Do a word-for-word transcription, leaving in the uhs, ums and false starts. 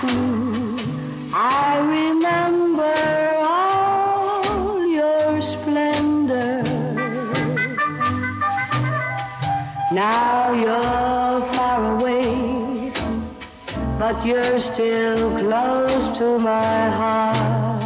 I remember all your splendor. Now you're far away, but you're still close to my heart.